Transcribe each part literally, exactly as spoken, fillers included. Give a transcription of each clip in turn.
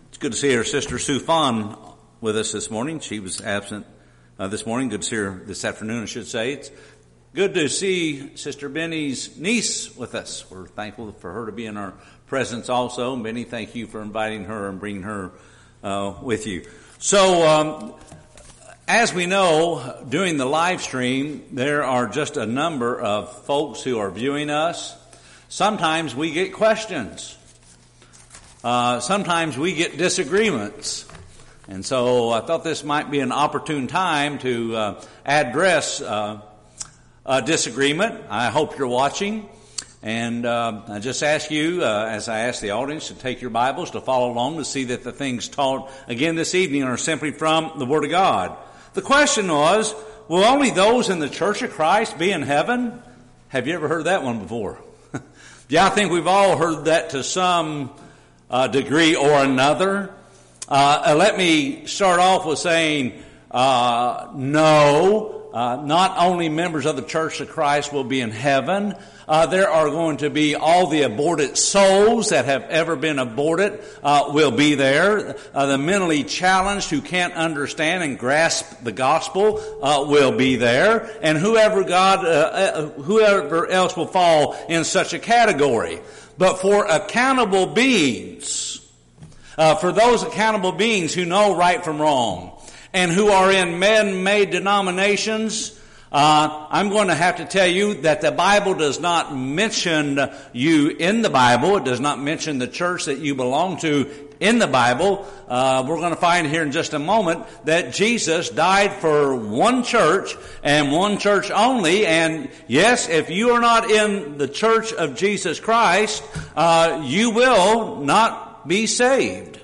It's good to see our sister Sue Fawn with us this morning. She was absent uh, this morning. Good to see her this afternoon, I should say. It's good to see Sister Benny's niece with us. We're thankful for her to be in our presence also. And Benny, thank you for inviting her and bringing her uh, with you. So, um, as we know, during the live stream, there are just a number of folks who are viewing us. Sometimes we get questions. Uh, sometimes we get disagreements. And so I thought this might be an opportune time to uh, address uh, a disagreement. I hope you're watching. And uh, I just ask you, uh, as I ask the audience, to take your Bibles, to follow along, to see that the things taught again this evening are simply from the Word of God. The question was, will only those in the Church of Christ be in heaven? Have you ever heard that one before? Yeah, I think we've all heard that to some uh, degree or another. Uh, let me start off with saying, uh, no, uh, not only members of the Church of Christ will be in heaven. Uh, there are going to be all the aborted souls that have ever been aborted uh, will be there. Uh, the mentally challenged who can't understand and grasp the gospel uh, will be there, and whoever God, uh, uh, whoever else will fall in such a category. But for accountable beings, uh, for those accountable beings who know right from wrong, and who are in man-made denominations, Uh, I'm going to have to tell you that the Bible does not mention you in the Bible. It does not mention the church that you belong to in the Bible. Uh, we're going to find here in just a moment that Jesus died for one church and one church only. And yes, if you are not in the church of Jesus Christ, uh, you will not be saved.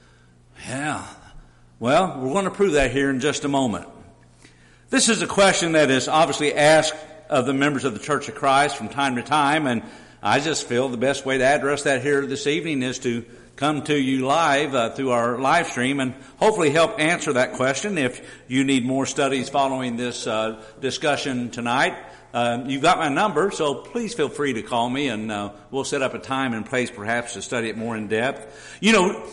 Yeah. Well, we're going to prove that here in just a moment. This is a question that is obviously asked of the members of the Church of Christ from time to time, and I just feel the best way to address that here this evening is to come to you live uh, through our live stream and hopefully help answer that question. If you need more studies following this uh, discussion tonight, uh, you've got my number, so please feel free to call me, and uh, we'll set up a time and place perhaps to study it more in depth. You know,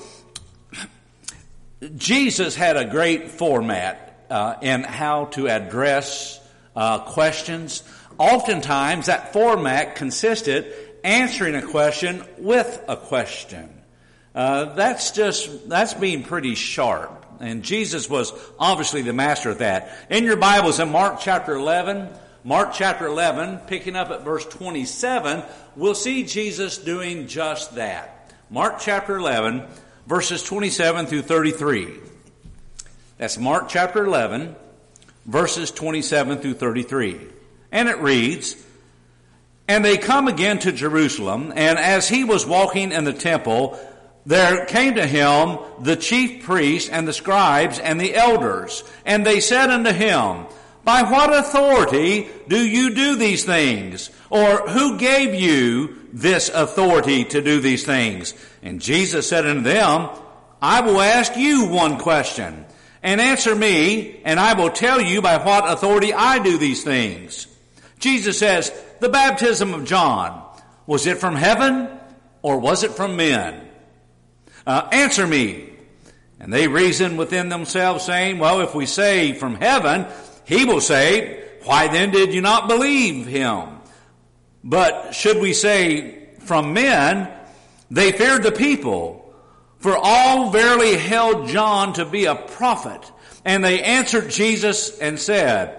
Jesus had a great format Uh, and how to address uh, questions. Oftentimes, that format consisted answering a question with a question. Uh, that's just, that's being pretty sharp. And Jesus was obviously the master of that. In your Bibles, in Mark chapter eleven, Mark chapter eleven, picking up at verse twenty-seven, we'll see Jesus doing just that. Mark chapter eleven, verses twenty-seven through thirty-three. That's Mark chapter eleven, verses twenty-seven through thirty-three. And it reads, "And they come again to Jerusalem, and as he was walking in the temple, there came to him the chief priests and the scribes and the elders. And they said unto him, By what authority do you do these things? Or who gave you this authority to do these things? And Jesus said unto them, I will ask you one question. And answer me, and I will tell you by what authority I do these things. Jesus says, the baptism of John, was it from heaven or was it from men? Uh, answer me. And they reasoned within themselves, saying, well, if we say from heaven, he will say, why then did you not believe him? But should we say from men, they feared the people. For all verily held John to be a prophet. And they answered Jesus and said,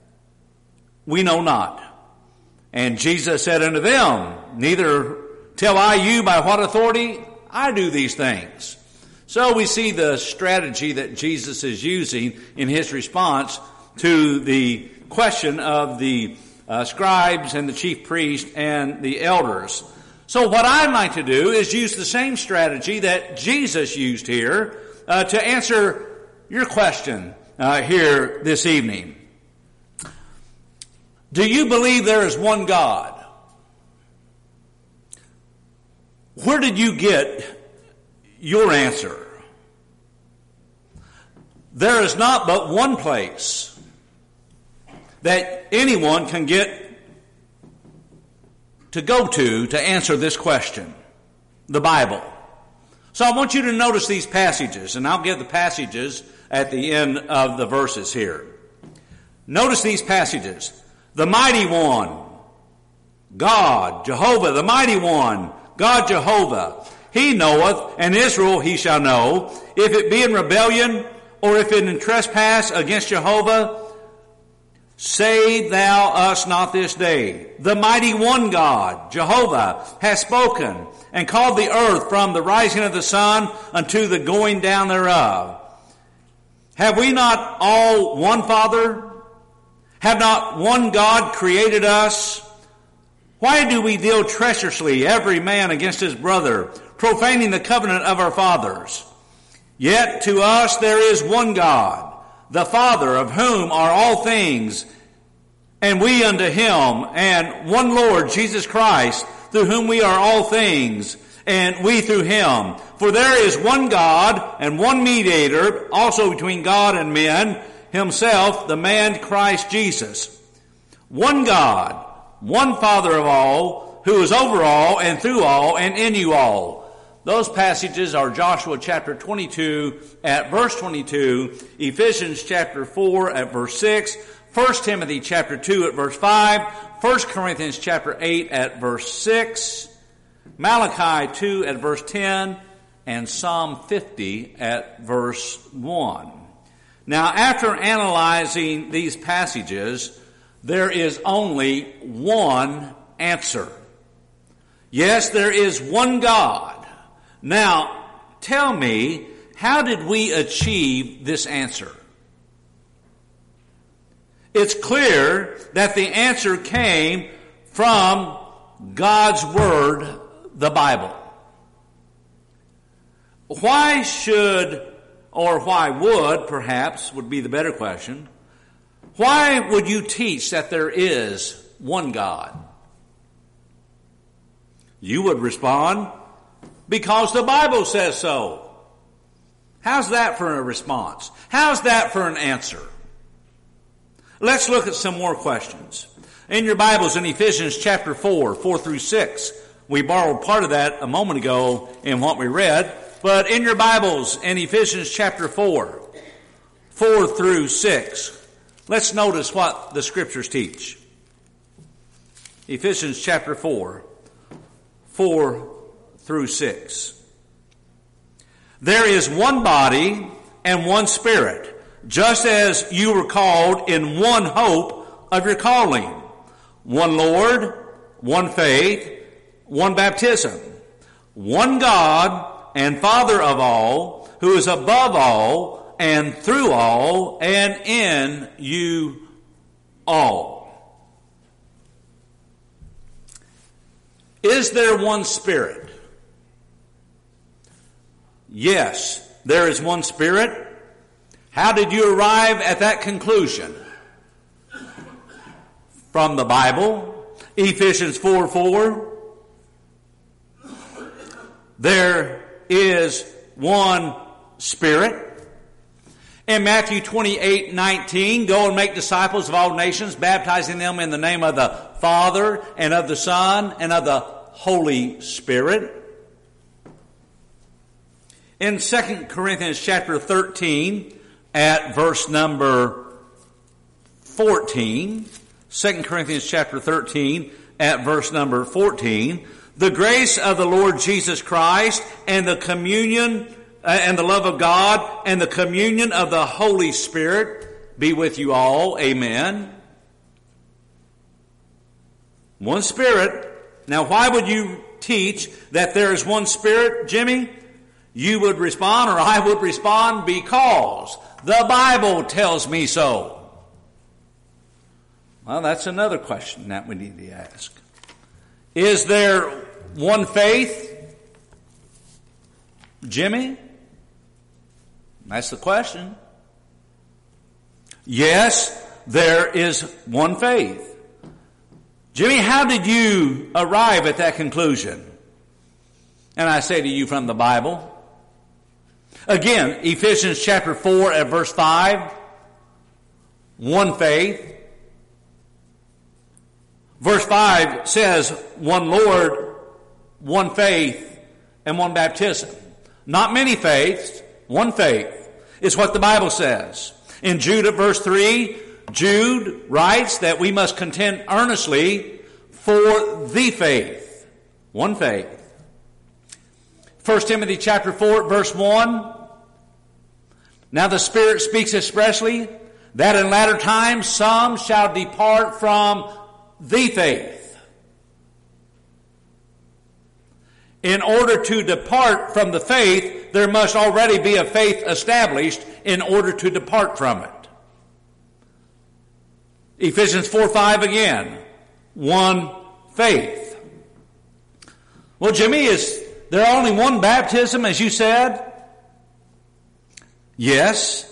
we know not. And Jesus said unto them, neither tell I you by what authority I do these things. So we see the strategy that Jesus is using in his response to the question of the uh, scribes and the chief priests and the elders. So what I'd like to do is use the same strategy that Jesus used here uh, to answer your question uh, here this evening. Do you believe there is one God? Where did you get your answer? There is not but one place that anyone can get to go to to answer this question, the Bible. So I want you to notice these passages, and I'll give the passages at the end of the verses here. Notice these passages. The mighty one, God, Jehovah, the mighty one, God Jehovah. He knoweth, and Israel he shall know, if it be in rebellion, or if it in trespass against Jehovah, say thou us not this day. The mighty one God, Jehovah, hath spoken, and called the earth from the rising of the sun unto the going down thereof. Have we not all one Father? Have not one God created us? Why do we deal treacherously every man against his brother, profaning the covenant of our fathers? Yet to us there is one God, the Father, of whom are all things, and we unto him, and one Lord, Jesus Christ, through whom we are all things, and we through him. For there is one God, and one mediator, also between God and men, himself, the man Christ Jesus. One God, one Father of all, who is over all, and through all, and in you all. Those passages are Joshua chapter twenty-two at verse twenty-two, Ephesians chapter four at verse six, First Timothy chapter two at verse five, First Corinthians chapter eight at verse six, Malachi two at verse ten, and Psalm fifty at verse one. Now, after analyzing these passages, there is only one answer. Yes, there is one God. Now, tell me, how did we achieve this answer? It's clear that the answer came from God's Word, the Bible. Why should, or why would, perhaps, would be the better question, why would you teach that there is one God? You would respond, because the Bible says so. How's that for a response? How's that for an answer? Let's look at some more questions. In your Bibles, in Ephesians chapter four, four through six, we borrowed part of that a moment ago in what we read, but in your Bibles, in Ephesians chapter four, four through six, let's notice what the Scriptures teach. Ephesians chapter four, four through six. There is one body and one Spirit, just as you were called in one hope of your calling. One Lord, one faith, one baptism, one God and Father of all, who is above all and through all and in you all. Is there one Spirit? Yes, there is one Spirit. How did you arrive at that conclusion? From the Bible, Ephesians four four. There is one Spirit. In Matthew twenty-eight nineteen, go and make disciples of all nations, baptizing them in the name of the Father and of the Son and of the Holy Spirit. In Second Corinthians chapter thirteen, at verse number fourteen, Second Corinthians chapter thirteen, at verse number fourteen, the grace of the Lord Jesus Christ and the communion uh, and the love of God and the communion of the Holy Spirit be with you all. Amen. One Spirit. Now, why would you teach that there is one Spirit, Jimmy? You would respond, or I would respond, because the Bible tells me so. Well, that's another question that we need to ask. Is there one faith, Jimmy? That's the question. Yes, there is one faith. Jimmy, how did you arrive at that conclusion? And I say to you, from the Bible. Again, Ephesians chapter four at verse five, one faith. Verse five says, one Lord, one faith, and one baptism. Not many faiths, one faith is what the Bible says. In Jude at verse three, Jude writes that we must contend earnestly for the faith. One faith. First Timothy chapter four verse one. Now the Spirit speaks expressly that in latter times some shall depart from the faith. In order to depart from the faith, there must already be a faith established in order to depart from it. Ephesians four five again. One faith. Well, Jimmy, is there only one baptism, as you said? Yes.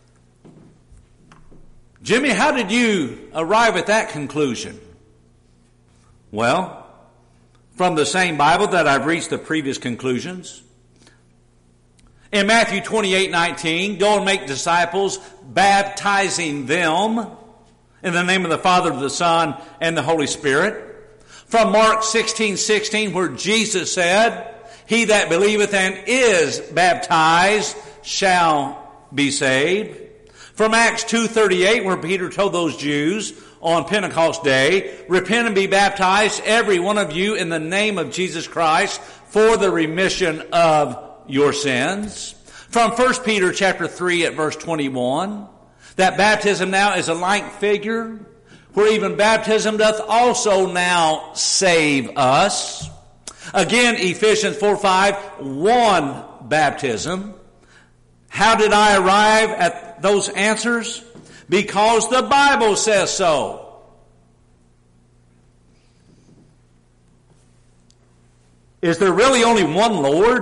Jimmy, how did you arrive at that conclusion? Well, from the same Bible that I've reached the previous conclusions. In Matthew twenty-eight nineteen, go and make disciples, baptizing them in the name of the Father, the Son, and the Holy Spirit. From Mark sixteen sixteen, where Jesus said, he that believeth and is baptized shall be saved. From Acts two thirty-eight, where Peter told those Jews on Pentecost Day, repent and be baptized, every one of you, in the name of Jesus Christ, for the remission of your sins. From First Peter chapter three at verse twenty-one, that baptism now is a like figure, where even baptism doth also now save us. Again, Ephesians four five, one baptism. How did I arrive at those answers? Because the Bible says so. Is there really only one Lord?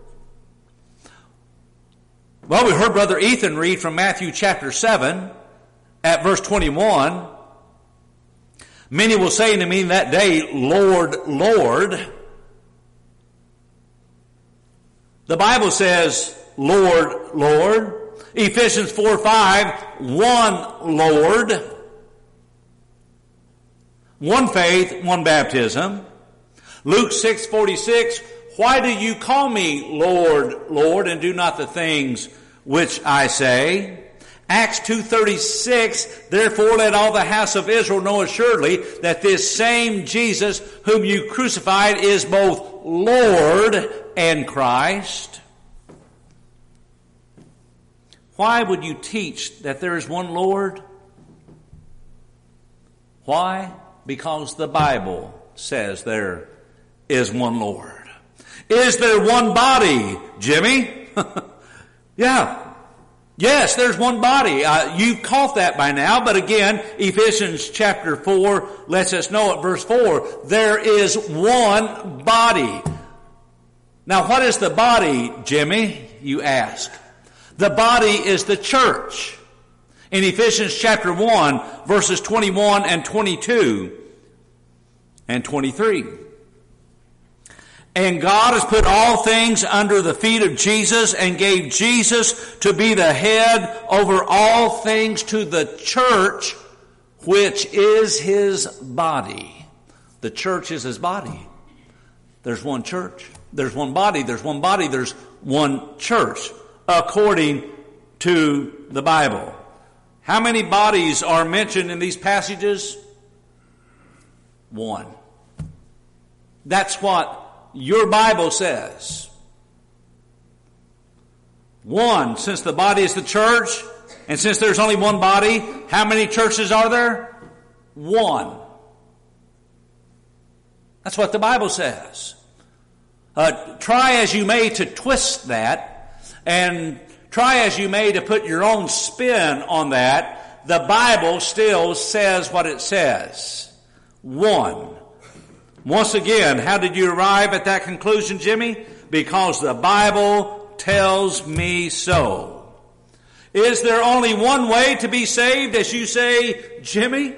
Well, we heard Brother Ethan read from Matthew chapter seven at verse twenty-one. Many will say to me in that day, Lord, Lord. The Bible says, Lord, Lord. Ephesians four five, one Lord, one faith, one baptism. Luke six forty-six, why do you call me Lord, Lord, and do not the things which I say? Acts two thirty-six, therefore let all the house of Israel know assuredly that this same Jesus whom you crucified is both Lord and Christ. Why would you teach that there is one Lord? Why? Because the Bible says there is one Lord. Is there one body, Jimmy? Yeah. Yes, there's one body. Uh, you've caught that by now, but again, Ephesians chapter four lets us know at verse four, there is one body. Now, what is the body, Jimmy, you ask? The body is the church. In Ephesians chapter one, verses twenty-one and twenty-two and twenty-three. And God has put all things under the feet of Jesus and gave Jesus to be the head over all things to the church, which is his body. The church is his body. There's one church. There's one body. There's one body. There's one church, according to the Bible. How many bodies are mentioned in these passages? One. That's what your Bible says. One, since the body is the church, and since there's only one body, how many churches are there? One. That's what the Bible says. Uh, try as you may to twist that, and try as you may to put your own spin on that, the Bible still says what it says. One. Once again, how did you arrive at that conclusion, Jimmy? Because the Bible tells me so. Is there only one way to be saved, as you say, Jimmy?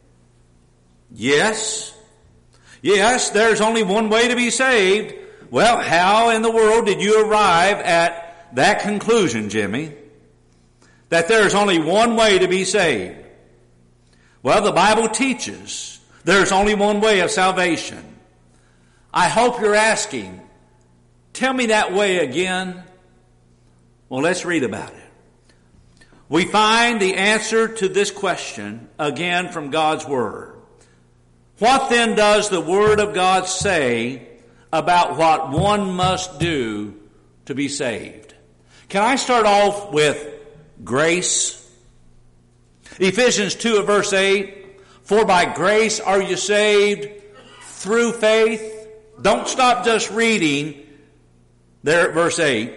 Yes. Yes, there's only one way to be saved. Well, how in the world did you arrive at that conclusion, Jimmy? That there's only one way to be saved. Well, the Bible teaches there's only one way of salvation. I hope you're asking, Tell me that way again. Well, let's read about it. We find the answer to this question again from God's Word. What then does the Word of God say about what one must do to be saved? Can I start off with grace? Ephesians two verse eight, for by grace are you saved through faith. Don't stop just reading there at verse eight.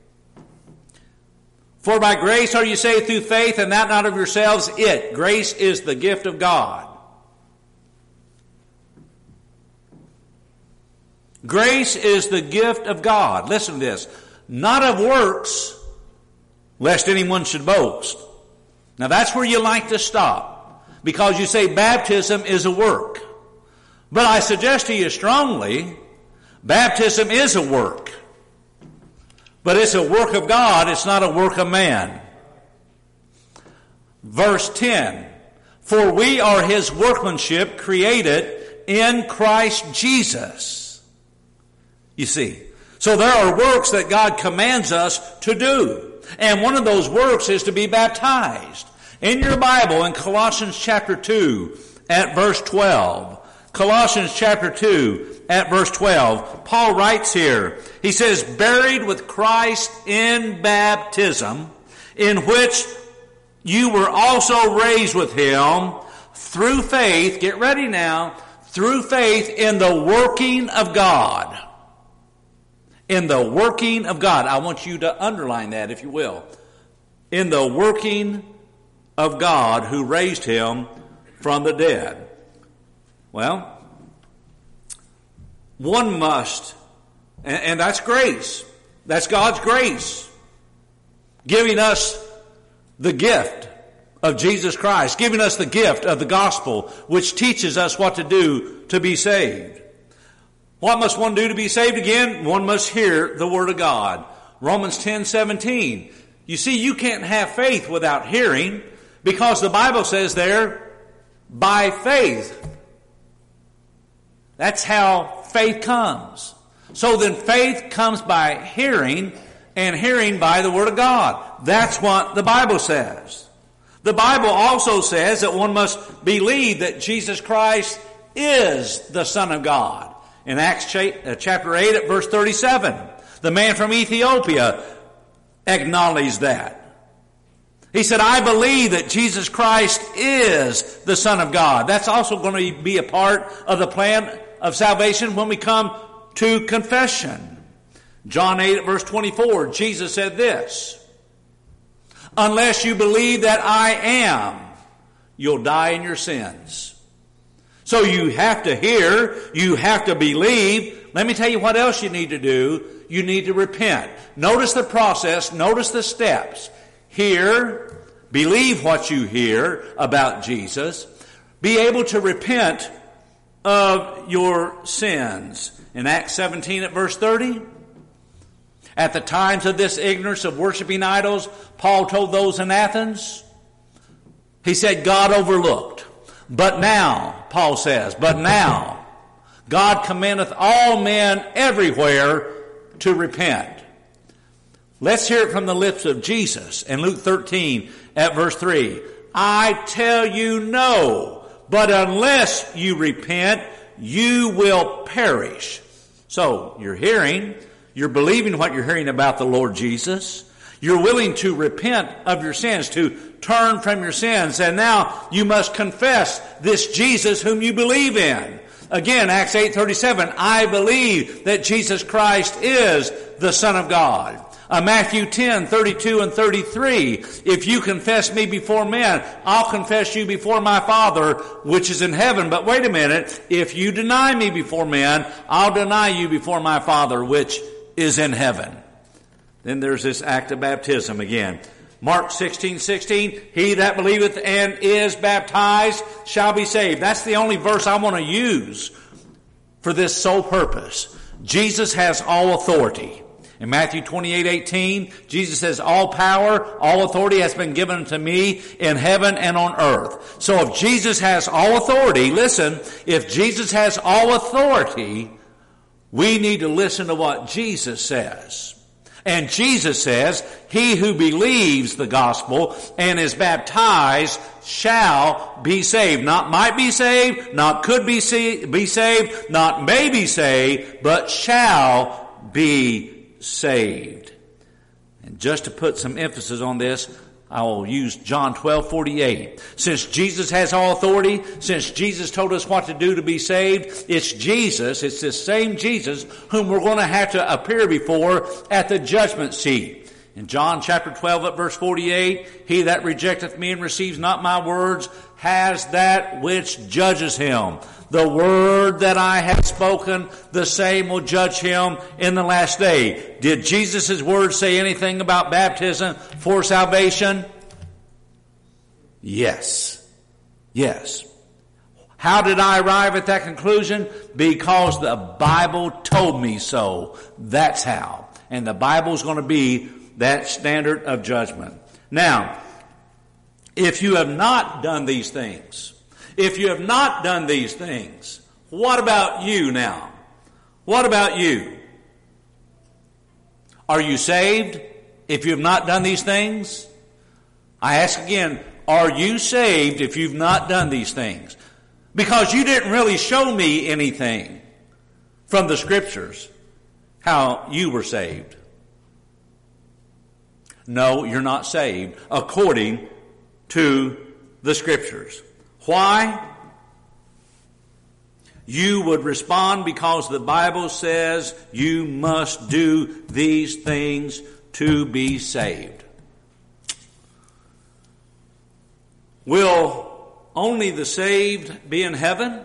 For by grace are you saved through faith, and that not of yourselves. It, grace, is the gift of God. Grace is the gift of God. Listen to this. Not of works, lest anyone should boast. Now that's where you like to stop, because you say baptism is a work. But I suggest to you strongly, baptism is a work. But it's a work of God, it's not a work of man. Verse ten, for we are His workmanship, created in Christ Jesus. You see, so there are works that God commands us to do. And one of those works is to be baptized. In your Bible, in Colossians chapter two, at verse twelve, Colossians chapter two, at verse twelve, Paul writes here, he says, buried with Christ in baptism, in which you were also raised with Him through faith, get ready now, through faith in the working of God. In the working of God. I want you to underline that, if you will. In the working of God who raised Him from the dead. Well, one must, and, and that's grace. That's God's grace. Giving us the gift of Jesus Christ. Giving us the gift of the gospel, which teaches us what to do to be saved. What must one do to be saved again? One must hear the Word of God. Romans ten seventeen. You see, you can't have faith without hearing, because the Bible says there, by faith. That's how faith comes. So then faith comes by hearing, and hearing by the Word of God. That's what the Bible says. The Bible also says that one must believe that Jesus Christ is the Son of God. In Acts chapter eight at verse thirty-seven, the man from Ethiopia acknowledged that. He said, I believe that Jesus Christ is the Son of God. That's also going to be a part of the plan of salvation when we come to confession. John eight at verse twenty-four, Jesus said this, unless you believe that I am, you'll die in your sins. So you have to hear, you have to believe. Let me tell you what else you need to do. You need to repent. Notice the process, notice the steps. Hear, believe what you hear about Jesus. Be able to repent of your sins. In Acts seventeen at verse thirty, at the times of this ignorance of worshiping idols, Paul told those in Athens, he said, God overlooked. But now, Paul says, but now, God commandeth all men everywhere to repent. Let's hear it from the lips of Jesus in Luke thirteen at verse three. I tell you no, but unless you repent, you will perish. So, you're hearing, you're believing what you're hearing about the Lord Jesus. You're willing to repent of your sins, to turn from your sins, and now you must confess this Jesus whom you believe in. Again, Acts eight thirty-seven, I believe that Jesus Christ is the Son of God. Uh, Matthew ten thirty-two and thirty-three, if you confess me before men, I'll confess you before my Father which is in heaven. But wait a minute, if you deny me before men, I'll deny you before my Father which is in heaven. Then there's this act of baptism again. Mark sixteen sixteen, he that believeth and is baptized shall be saved. That's the only verse I want to use for this sole purpose. Jesus has all authority. In Matthew twenty-eight eighteen, Jesus says, all power, all authority has been given to me in heaven and on earth. So if Jesus has all authority, listen, if Jesus has all authority, We need to listen to what Jesus says. And Jesus says, he who believes the gospel and is baptized shall be saved. Not might be saved, not could be, see, be saved, not may be saved, but shall be saved. And just to put some emphasis on this, I will use John twelve forty-eight. Since Jesus has all authority, since Jesus told us what to do to be saved, it's Jesus, it's this same Jesus whom we're going to have to appear before at the judgment seat. In John chapter twelve at verse forty-eight, he that rejecteth me and receives not my words has that which judges him. The word that I have spoken, the same will judge him in the last day. Did Jesus' words say anything about baptism for salvation? Yes. Yes. How did I arrive at that conclusion? Because the Bible told me so. That's how. And the Bible's going to be that standard of judgment. Now, if you have not done these things, if you have not done these things, what about you now? What about you? Are you saved if you have not done these things? I ask again, are you saved if you've not done these things? Because you didn't really show me anything from the Scriptures how you were saved. No, you're not saved according to the Scriptures. Why? You would respond because the Bible says you must do these things to be saved. Will only the saved be in heaven?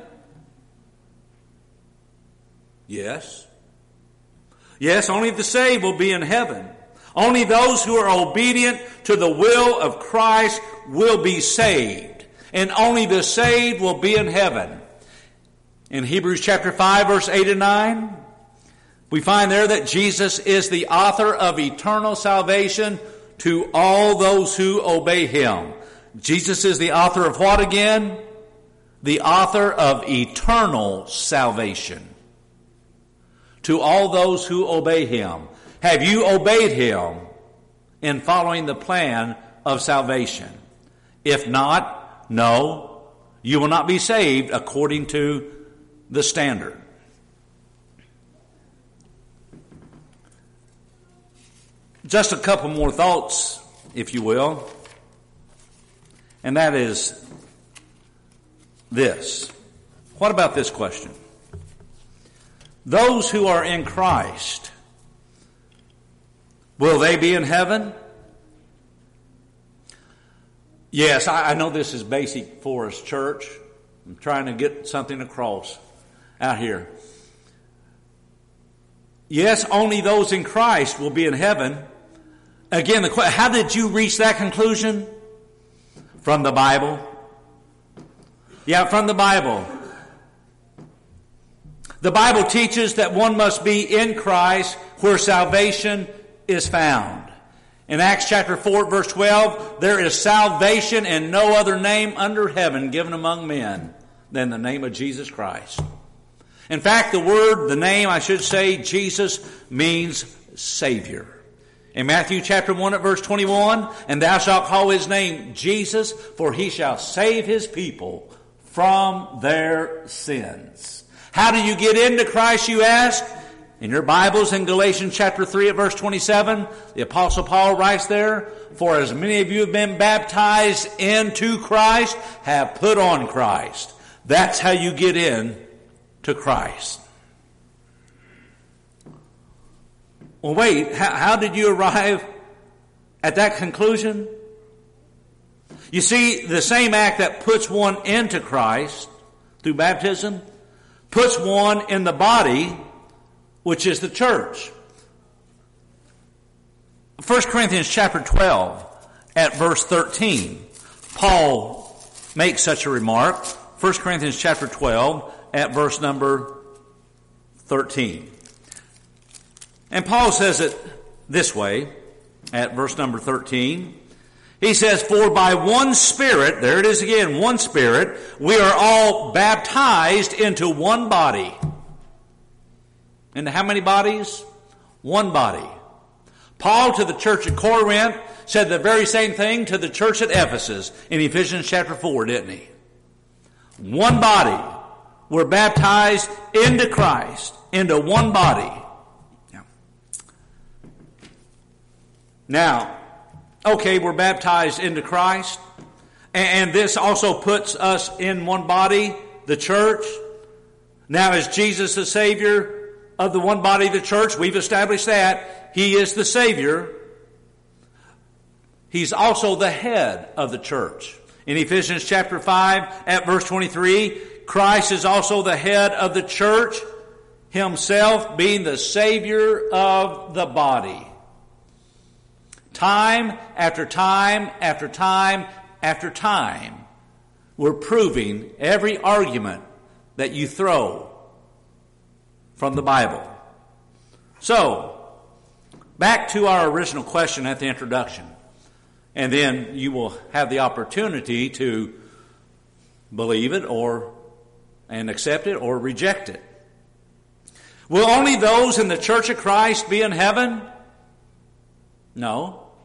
Yes. Yes, only the saved will be in heaven. Only those who are obedient to the will of Christ will be saved. And only the saved will be in heaven. In Hebrews chapter five, verse eight and nine, we find there that Jesus is the author of eternal salvation to all those who obey him. Jesus is the author of what again? The author of eternal salvation to all those who obey him. Have you obeyed him in following the plan of salvation? If not, no, you will not be saved according to the standard. Just a couple more thoughts, if you will. And that is this. What about this question? Those who are in Christ, will they be in heaven? Yes, I, I know this is basic for us, church. I'm trying to get something across out here. Yes, only those in Christ will be in heaven. Again, the question, how did you reach that conclusion? From the Bible. Yeah, from the Bible. The Bible teaches that one must be in Christ where salvation is found. In Acts chapter four, verse twelve, there is salvation in no other name under heaven given among men than the name of Jesus Christ. In fact, the word, the name, I should say, Jesus, means Savior. In Matthew chapter one at verse twenty-one, and thou shalt call his name Jesus, for he shall save his people from their sins. How do you get into Christ, you ask? In your Bibles, in Galatians chapter three at verse twenty-seven, the Apostle Paul writes there, for as many of you have been baptized into Christ, have put on Christ. That's how you get in to Christ. Well, wait, how, how did you arrive at that conclusion? You see, the same act that puts one into Christ through baptism puts one in the body, which is the church. First Corinthians chapter twelve at verse thirteen, Paul makes such a remark. First Corinthians chapter twelve at verse number thirteen. And Paul says it this way at verse number thirteen. He says, for by one Spirit, there it is again, one Spirit, we are all baptized into one body. into how many bodies? One body. Paul to the church at Corinth said the very same thing to the church at Ephesus in Ephesians chapter four, didn't he? One body. We're baptized into Christ, into one body. Yeah. Now, okay, we're baptized into Christ, and this also puts us in one body, the church. Now, is Jesus the Savior of the one body of the church? We've established that. He is the Savior. He's also the head of the church. In Ephesians chapter five, at verse twenty-three, Christ is also the head of the church, himself being the Savior of the body. Time after time after time after time, we're proving every argument that you throw from the Bible. So, back to our original question at the introduction. And then you will have the opportunity to believe it or and accept it or reject it. Will only those in the Church of Christ be in heaven? No.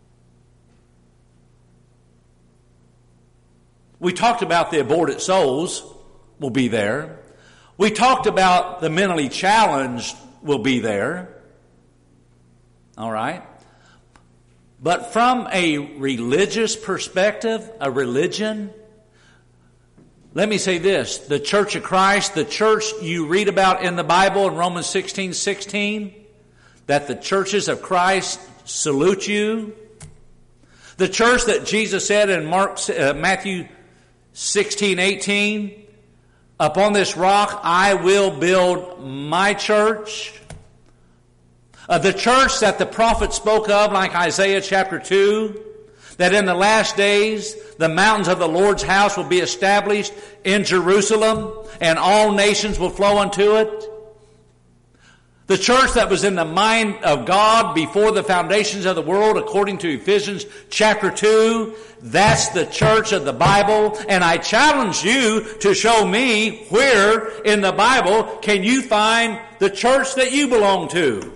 We talked about the aborted souls will be there. We talked about the mentally challenged will be there. All right. But from a religious perspective, a religion, let me say this, the Church of Christ, the church you read about in the Bible in Romans sixteen sixteen, that the churches of Christ salute you. The church that Jesus said in Mark, uh, Matthew sixteen eighteen, upon this rock I will build my church. Uh, the church that the prophet spoke of, like Isaiah chapter two, that in the last days the mountains of the Lord's house will be established in Jerusalem, and all nations will flow unto it. The church that was in the mind of God before the foundations of the world, according to Ephesians chapter two, that's the church of the Bible. And I challenge you to show me where in the Bible can you find the church that you belong to.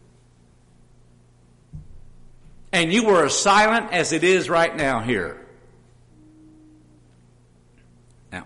And you were as silent as it is right now here. Now,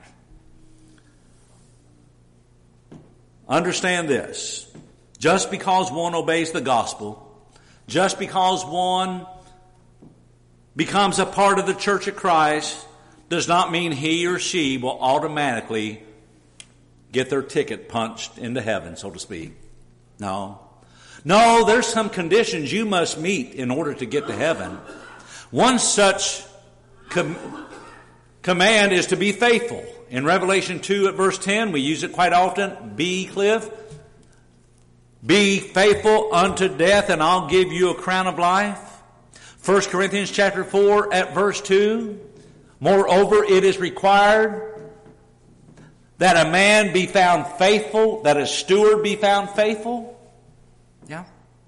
understand this. Just because one obeys the gospel, just because one becomes a part of the Church of Christ, does not mean he or she will automatically get their ticket punched into heaven, so to speak. No. No, there's some conditions you must meet in order to get to heaven. One such com- command is to be faithful. In Revelation two at verse ten, we use it quite often. Be, Cliff, be faithful unto death, and I'll give you a crown of life. First Corinthians chapter four at verse two. Moreover, it is required that a man be found faithful, that a steward be found faithful. Yeah.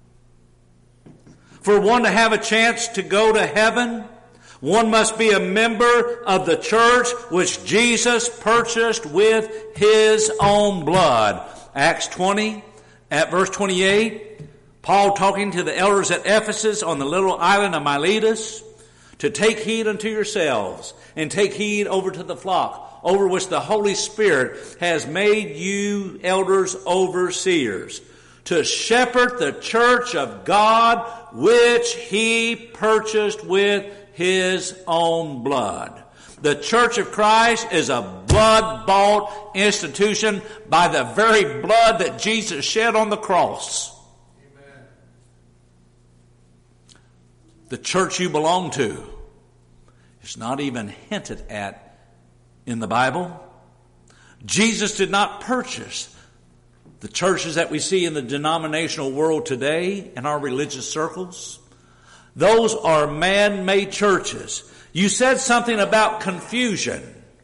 For one to have a chance to go to heaven, one must be a member of the church which Jesus purchased with his own blood. Acts twenty at verse twenty-eight. Paul talking to the elders at Ephesus on the little island of Miletus, to take heed unto yourselves and take heed over to the flock, over which the Holy Spirit has made you elders overseers, to shepherd the church of God, which he purchased with his own blood. The Church of Christ is a blood-bought institution by the very blood that Jesus shed on the cross. Amen. The church you belong to is not even hinted at in the Bible. Jesus did not purchase the churches that we see in the denominational world today in our religious circles. Those are man-made churches. You said something about confusion.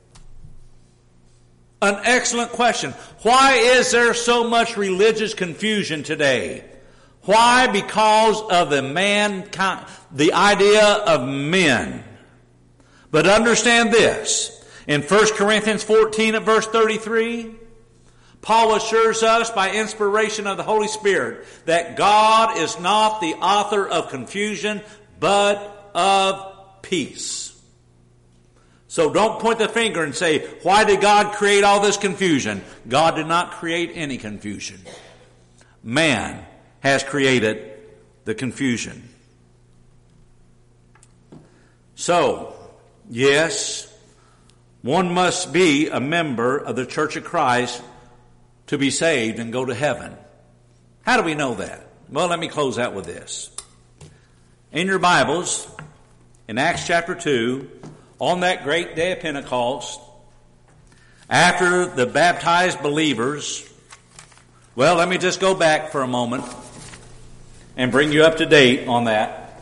An excellent question. Why is there so much religious confusion today? Why? Because of the man, the idea of men. But understand this. In First Corinthians fourteen at verse thirty-three, Paul assures us by inspiration of the Holy Spirit that God is not the author of confusion, but of peace. So don't point the finger and say, why did God create all this confusion? God did not create any confusion. Man has created the confusion. So, yes, one must be a member of the Church of Christ to be saved and go to heaven. How do we know that? Well, let me close out with this. In your Bibles, in Acts chapter two, on that great day of Pentecost, after the baptized believers, well, let me just go back for a moment and bring you up to date on that.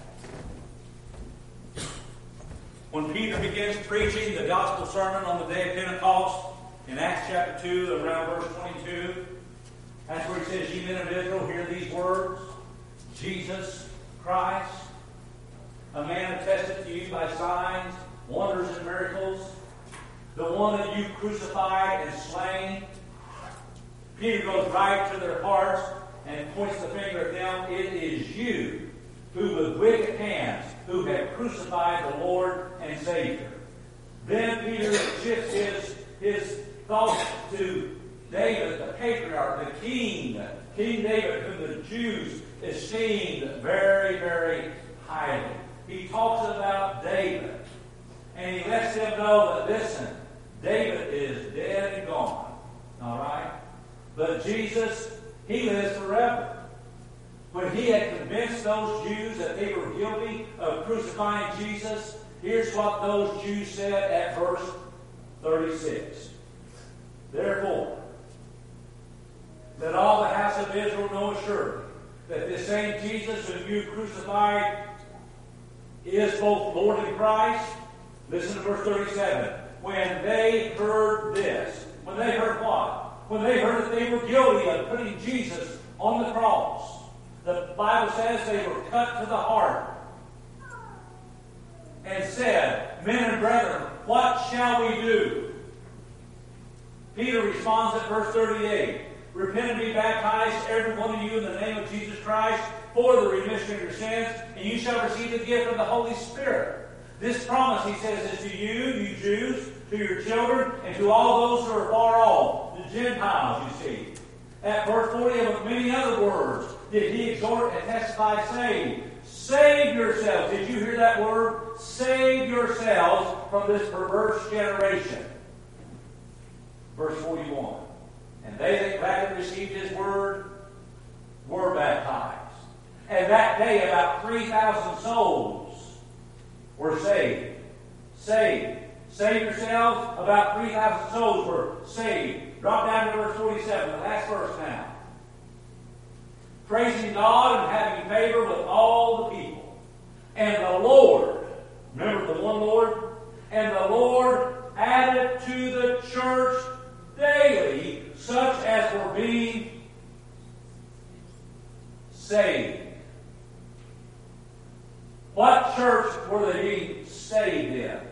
When Peter begins preaching the gospel sermon on the day of Pentecost, in Acts chapter two, around verse twenty-two, that's where he says, "Ye men of Israel, hear these words. Jesus Christ, a man attested to you by signs, wonders, and miracles, the one that you crucified and slain." Peter goes right to their hearts and points the finger at them. It is you who with wicked hands who have crucified the Lord and Savior. Then Peter shifts his, his thoughts to David, the patriarch, the king, King David, whom the Jews esteemed very, very highly. He talks about David, and he lets them know that, listen, David is dead and gone. All right? But Jesus, he lives forever. When he had convinced those Jews that they were guilty of crucifying Jesus, here's what those Jews said at verse thirty-six. "Therefore, let all the house of Israel know assuredly that this same Jesus whom you crucified is both Lord and Christ." Listen to verse thirty-seven. When they heard this, when they heard what? When they heard that they were guilty of putting Jesus on the cross, the Bible says they were cut to the heart and said, "Men and brethren, what shall we do?" Peter responds at verse thirty-eight. "Repent and be baptized, every one of you, in the name of Jesus Christ, for the remission of your sins, and you shall receive the gift of the Holy Spirit." This promise, he says, is to you, you Jews, to your children, and to all those who are far off, the Gentiles, you see. At verse forty, of many other words, did he exhort and testify, saying, "Save yourselves." Did you hear that word? Save yourselves from this perverse generation. Verse forty-one. And they that gladly received his word were baptized. And that day about three thousand souls were saved. Saved. Save yourselves. About three thousand souls were saved. Drop down to verse forty-seven, the last verse now. "Praising God and having favor with all the people. And the Lord," remember the one Lord? "And the Lord added to the church daily such as were being saved." What church were they being saved in?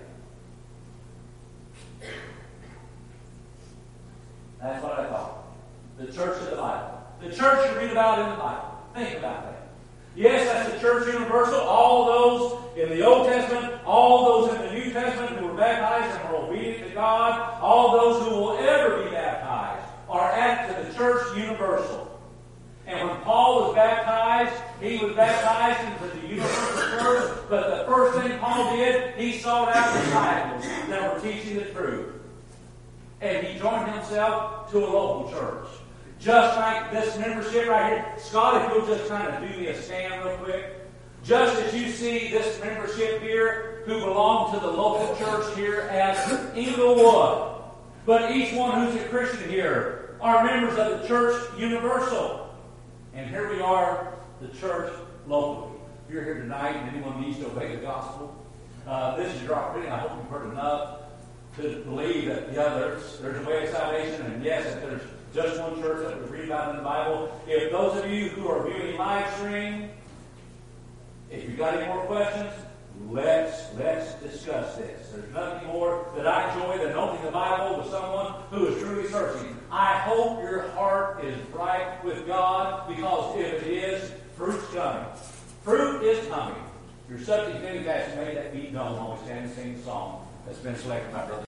That's what I thought. The church of the Bible. The church you read about in the Bible. Think about that. Yes, that's the church universal. All those in the Old Testament, all those in the New Testament who were baptized and were obedient to God, all those who will ever be baptized are added to the church universal. And when Paul was baptized, he was baptized into the universal church. But the first thing Paul did, he sought out disciples that were teaching the truth. And he joined himself to a local church. Just like this membership right here. Scott, if you'll just kind of do me a scan real quick. Just as you see this membership here who belong to the local church here at Inglewood. But each one who's a Christian here are members of the church universal. And here we are, the church locally. If you're here tonight and anyone needs to obey the gospel, uh, this is your opportunity. I hope you've heard enough to believe that, yeah, there's, there's a way of salvation, and yes, if there's just one church that we read about in the Bible. If those of you who are viewing live stream, if you've got any more questions, let's, let's discuss this. There's nothing more that I enjoy than opening the Bible with someone who is truly searching. I hope your heart is right with God, because if it is, fruit's coming. Fruit is coming. Your subject is many that be known. Always stand and sing the song that's been selected by Brother.